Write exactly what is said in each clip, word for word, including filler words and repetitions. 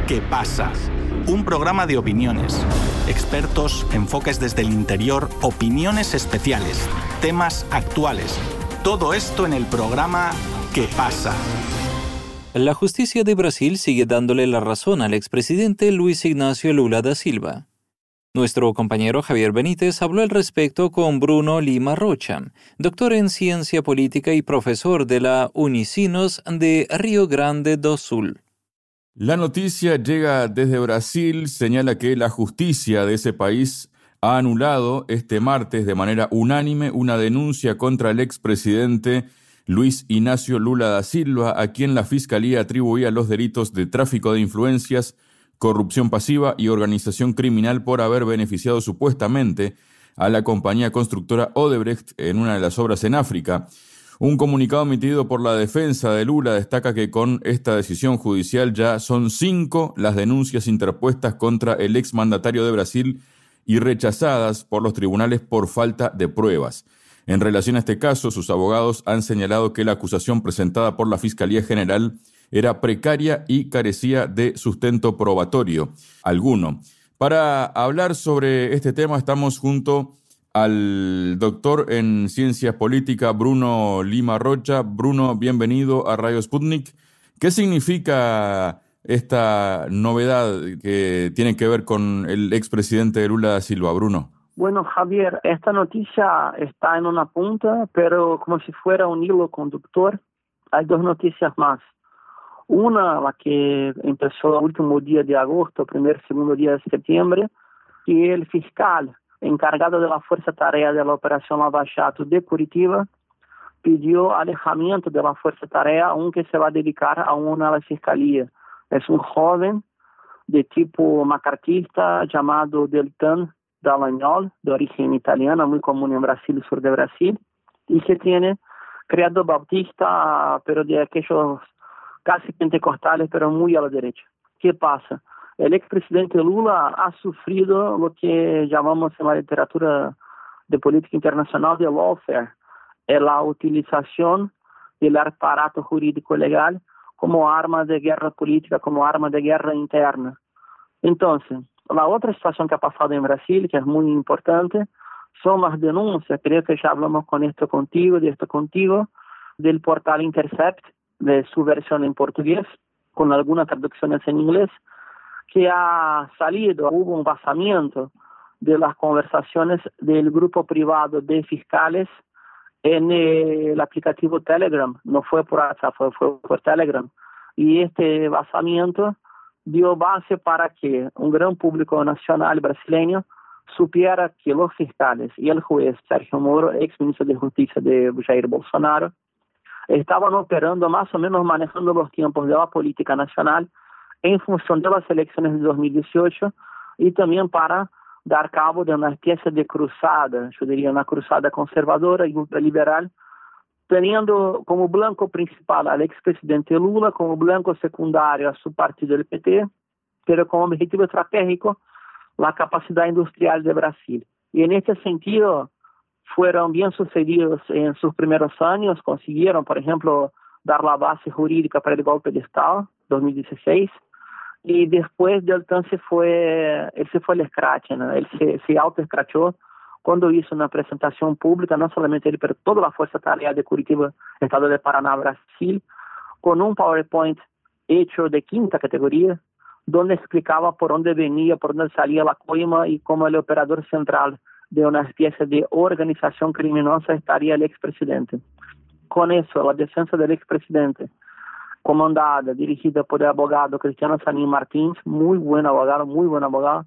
¿Qué pasa? Un programa de opiniones, expertos, enfoques desde el interior, opiniones especiales, temas actuales. Todo esto en el programa ¿Qué pasa? La justicia de Brasil sigue dándole la razón al expresidente Luis Ignacio Lula da Silva. Nuestro compañero Javier Benítez habló al respecto con Bruno Lima Rocha, doctor en ciencia política y profesor de la Unicinos de Río Grande do Sul. La noticia llega desde Brasil, señala que la justicia de ese país ha anulado este martes de manera unánime una denuncia contra el expresidente Luis Ignacio Lula da Silva, a quien la Fiscalía atribuía los delitos de tráfico de influencias, corrupción pasiva y organización criminal por haber beneficiado supuestamente a la compañía constructora Odebrecht en una de las obras en África. Un comunicado emitido por la defensa de Lula destaca que con esta decisión judicial ya son cinco las denuncias interpuestas contra el exmandatario de Brasil y rechazadas por los tribunales por falta de pruebas. En relación a este caso, sus abogados han señalado que la acusación presentada por la Fiscalía General era precaria y carecía de sustento probatorio alguno. Para hablar sobre este tema estamos junto al doctor en ciencias políticas Bruno Lima Rocha. Bruno, bienvenido a Radio Sputnik. ¿Qué significa esta novedad que tiene que ver con el expresidente Lula da Silva, Bruno? Bueno, Javier, esta noticia está en una punta, pero como si fuera un hilo conductor, hay dos noticias más. Una, la que empezó el último día de agosto, primer, segundo día de septiembre, que el fiscal encargado de la Fuerza Tarea de la Operación Lava Jato de Curitiba pidió alejamiento de la Fuerza Tarea, aunque se va a dedicar a una a la Fiscalía. Es un joven de tipo macartista llamado Deltan Dallagnol, de origen italiana, muy común en Brasil y sur de Brasil, y que tiene credo bautista, pero de aquellos casi pentecostales, pero muy a la derecha. ¿Qué pasa? El expresidente Lula ha sufrido lo que llamamos en la literatura de política internacional de lawfare, la utilización del aparato jurídico legal como arma de guerra política, como arma de guerra interna. Entonces, la otra situación que ha pasado en Brasil, que es muy importante, son las denuncias, creo que ya hablamos con esto contigo, de esto contigo, del portal Intercept, de su versión en portugués, con algunas traducciones en inglés, que ha salido, hubo un vazamiento de las conversaciones del grupo privado de fiscales en el aplicativo Telegram, no fue por WhatsApp, fue, fue por Telegram, y este vazamiento dio base para que un gran público nacional brasileño supiera que los fiscales y el juez Sérgio Moro, ex ministro de Justicia de Jair Bolsonaro, estaban operando más o menos manejando los tiempos de la política nacional en función de las elecciones de dos mil dieciocho y también para dar cabo de una especie de cruzada, yo diría una cruzada conservadora y ultraliberal, teniendo como blanco principal al expresidente Lula, como blanco secundario a su partido, el P T, pero como objetivo estratégico la capacidad industrial de Brasil. Y en este sentido fueron bien sucedidos en sus primeros años, consiguieron, por ejemplo, dar la base jurídica para el golpe de Estado, dos mil dieciséis, y después del se fue, él se fue al escrache, ¿no? Él se, se autoescrachó cuando hizo una presentación pública, no solamente él, pero toda la Fuerza Tarea de Curitiba, Estado de Paraná, Brasil, con un PowerPoint hecho de quinta categoría, donde explicaba por dónde venía, por dónde salía la coima y cómo el operador central de una especie de organización criminosa estaría el expresidente. Con eso, la defensa del expresidente, comandada, dirigida por el abogado Cristiano Sanín Martins, muy buen abogado, muy buen abogado,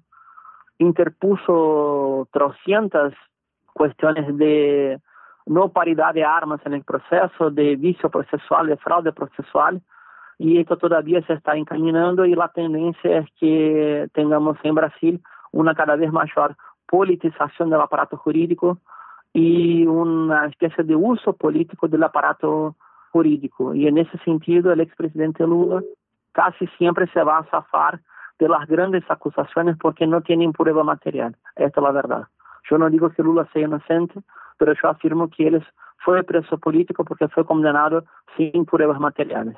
interpuso trescientas cuestiones de no paridad de armas en el proceso, de vicio procesual, de fraude procesual, y esto todavía se está encaminando y la tendencia es que tengamos en Brasil una cada vez mayor politización del aparato jurídico y una especie de uso político del aparato jurídico. Y en ese sentido el expresidente Lula casi siempre se va a zafar de las grandes acusaciones porque no tienen prueba material. Esta es la verdad. Yo no digo que Lula sea inocente, pero yo afirmo que él fue preso político porque fue condenado sin pruebas materiales.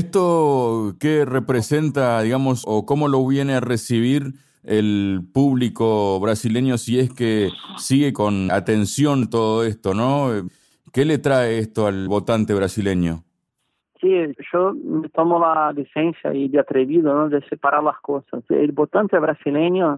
¿Esto qué representa, digamos, o cómo lo viene a recibir el público brasileño si es que sigue con atención todo esto, ¿no? ¿Qué le trae esto al votante brasileño? Sí, yo me tomo la licencia y de atrevido, ¿no?, de separar las cosas. El votante brasileño,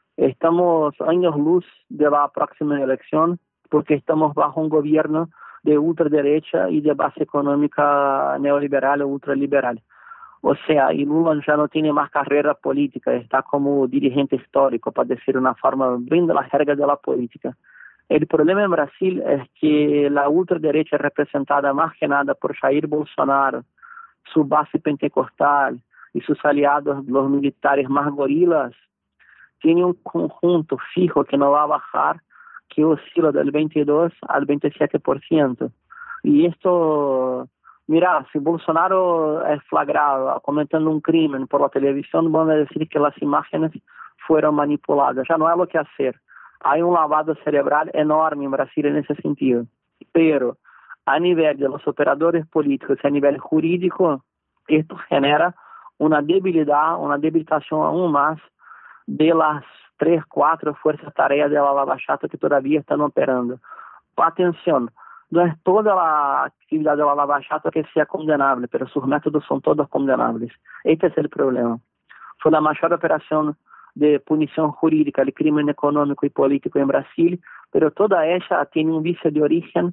estamos años luz de la próxima elección porque estamos bajo un gobierno de ultraderecha y de base económica neoliberal o ultraliberal. O sea, y Lula ya no tiene más carrera política, está como dirigente histórico, para decir una forma, brinda las reglas de la política. El problema en Brasil es que la ultraderecha representada más que nada por Jair Bolsonaro, su base pentecostal y sus aliados, los militares más gorilas, tiene un conjunto fijo que no va a bajar, que oscila del veintidós al veintisiete por ciento. Y esto, mira, si Bolsonaro es flagrado cometendo un crimen por la televisión, van a decir que las imágenes fueron manipuladas. Ya no hay lo que hacer. Hay un lavado cerebral enorme en Brasil en ese sentido. Pero a nivel de los operadores políticos y a nivel jurídico, esto genera una debilidad, una debilitación aún más de las tres, cuatro fuerzas tareas de la Lava Jato que todavía están operando. Atención, no es toda la actividad de la Lava Jato que sea condenable, pero sus métodos son todos condenables. Este es el problema. Fue la mayor operación de punición jurídica del crimen económico y político en Brasil, pero toda ella tiene un vicio de origen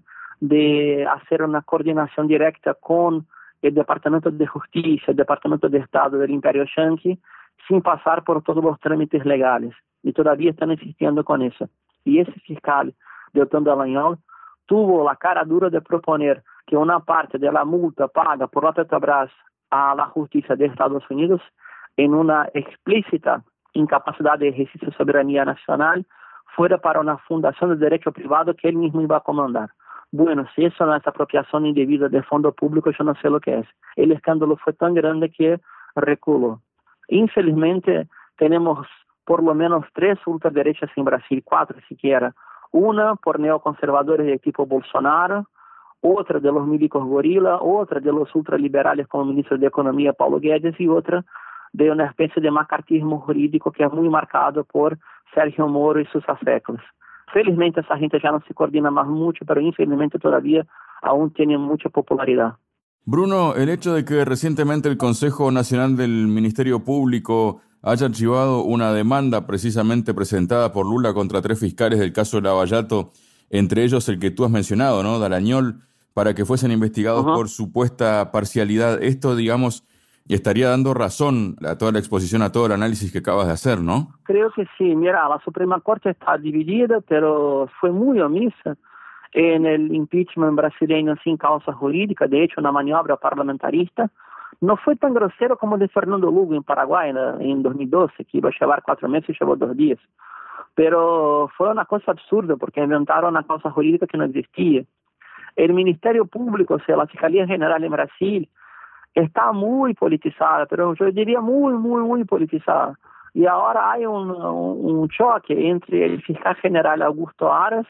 de hacer una coordinación directa con el Departamento de Justicia, el Departamento de Estado del Imperio Yankee, sin pasar por todos los trámites legales. Y todavía están insistiendo con eso. Y ese fiscal, Deltan Dallagnol, tuvo la cara dura de proponer que una parte de la multa paga por la Petrobras a la justicia de Estados Unidos, en una explícita incapacidad de ejercicio de soberanía nacional, fuera para una fundación de derecho privado que él mismo iba a comandar. Bueno, si eso no es apropiación indebida de fondo público, yo no sé lo que es. El escándalo fue tan grande que reculó. Infelizmente, tenemos por lo menos tres ultraderechas en Brasil, cuatro siquiera. Una por neoconservadores de tipo Bolsonaro, otra de los milicos gorila, otra de los ultraliberales como ministro de Economía Paulo Guedes y otra de una especie de macartismo jurídico que es muy marcado por Sergio Moro y sus asecos. Felizmente esa gente ya no se coordina más mucho, pero infelizmente todavía aún tiene mucha popularidad. Bruno, el hecho de que recientemente el Consejo Nacional del Ministerio Público haya archivado una demanda precisamente presentada por Lula contra tres fiscales del caso Lava Jato, entre ellos el que tú has mencionado, ¿no?, Dallagnol, para que fuesen investigados uh-huh. por supuesta parcialidad. Esto, digamos, estaría dando razón a toda la exposición, a todo el análisis que acabas de hacer, ¿no? Creo que sí. Mira, la Suprema Corte está dividida, pero fue muy omisa en el impeachment brasileño sin causa jurídica. De hecho, una maniobra parlamentarista. No fue tan grosero como el de Fernando Lugo en Paraguay en, en dos mil doce, que iba a llevar cuatro meses y llevó dos días. Pero fue una cosa absurda porque inventaron una causa jurídica que no existía. El Ministerio Público, o sea, la Fiscalía General en Brasil, está muy politizada, pero yo diría muy, muy, muy politizada. Y ahora hay un, un, un choque entre el fiscal general Augusto Aras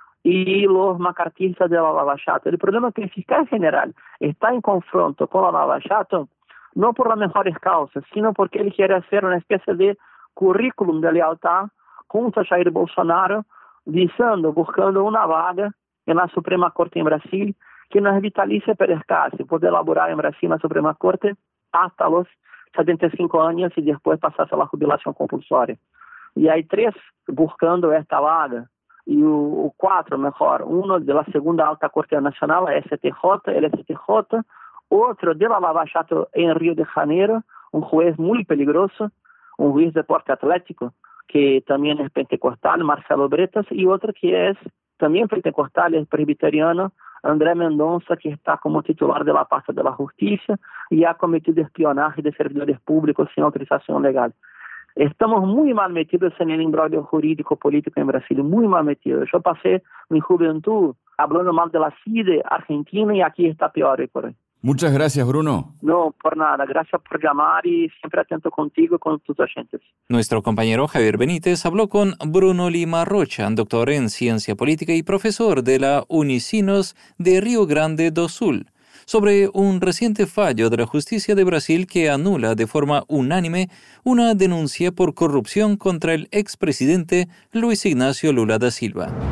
y los macartistas de la Lava Jato. El problema es que el fiscal general está en confronto con la Lava Jato no por las mejores causas, sino porque él quiere hacer una especie de currículum de lealtad contra Jair Bolsonaro, visando, buscando una vaga en la Suprema Corte en Brasil, que no es vitalicia, pero es casi poder laborar en Brasil en la Suprema Corte hasta los setenta y cinco años y después pasarse a la jubilación compulsoria. Y hay tres buscando esta vaga, y o, o cuatro mejor, uno de la segunda alta Corte Nacional, la S T J, el S T J, otro de la Lava Jato en Río de Janeiro, un juez muy peligroso, un juez de porte atlético, que también es pentecostal, Marcelo Bretas, y otro que es también pentecostal, es presbiteriano, André Mendonça, que está como titular de la pasta de la justicia y ha cometido espionaje de servidores públicos sin autorización legal. Estamos muy mal metidos en el embrollo jurídico político en Brasil, muy mal metidos. Yo pasé mi juventud hablando mal de la C I D E Argentina y aquí está peor hoy por hoy. Muchas gracias, Bruno. No, por nada. Gracias por llamar y siempre atento contigo y con tus oyentes. Nuestro compañero Javier Benítez habló con Bruno Lima Rocha, doctor en Ciencia Política y profesor de la Unicinos de Rio Grande do Sul, sobre un reciente fallo de la justicia de Brasil que anula de forma unánime una denuncia por corrupción contra el expresidente Luis Ignacio Lula da Silva.